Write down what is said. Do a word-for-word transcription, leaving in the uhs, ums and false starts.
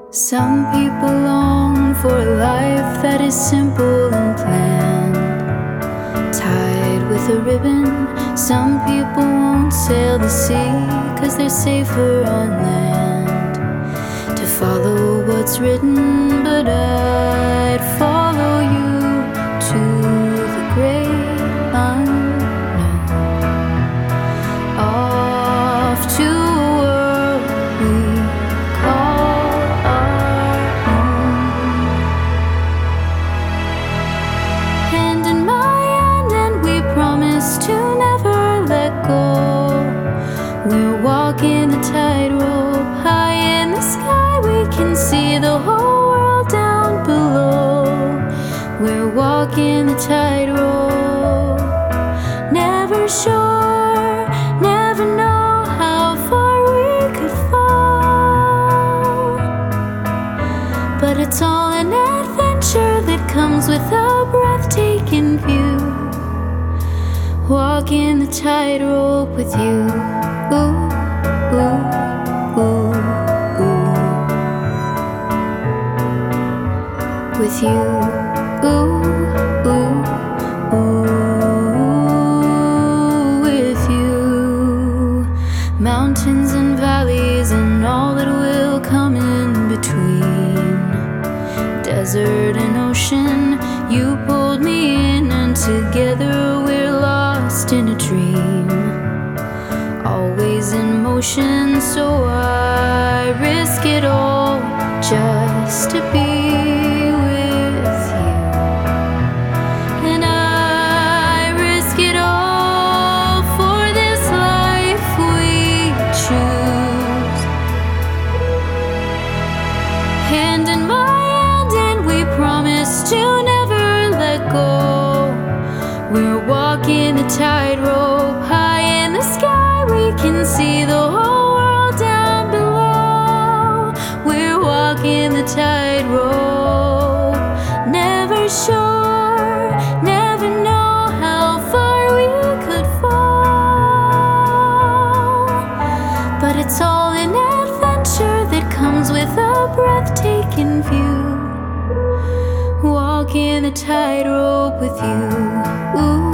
Some people long for a life that is simple and planned, tied with a ribbon. Some people won't sail the sea, 'cause they're safer on land. To follow what's written, but I'd follow you to the great unknown, off to a world we call our own. Hand in my hand, and we promise to never let go. We're walking the tightrope, high in the sky we can see the whole world down below. We're walking the tightrope, never sure, never know how far we could fall. But it's all an adventure that comes with a breathtaking view. Walking the tightrope with you. Ooh, ooh, ooh, ooh. With you. Ooh, ooh, ooh. With you. Mountains and valleys and all that will come in between. Desert and ocean, you pulled me in, and together we're lost in a dream. Always in motion, so I risk it all just to be with you. And I risk it all for this life we choose. Hand in my hand, and we promise to never let go. We're walking the tightrope, high in the sky we can see the whole world down below. We're walking the tightrope, never sure, never know how far we could fall. But it's all an adventure that comes with a breathtaking view. Walking the tightrope with you. Ooh.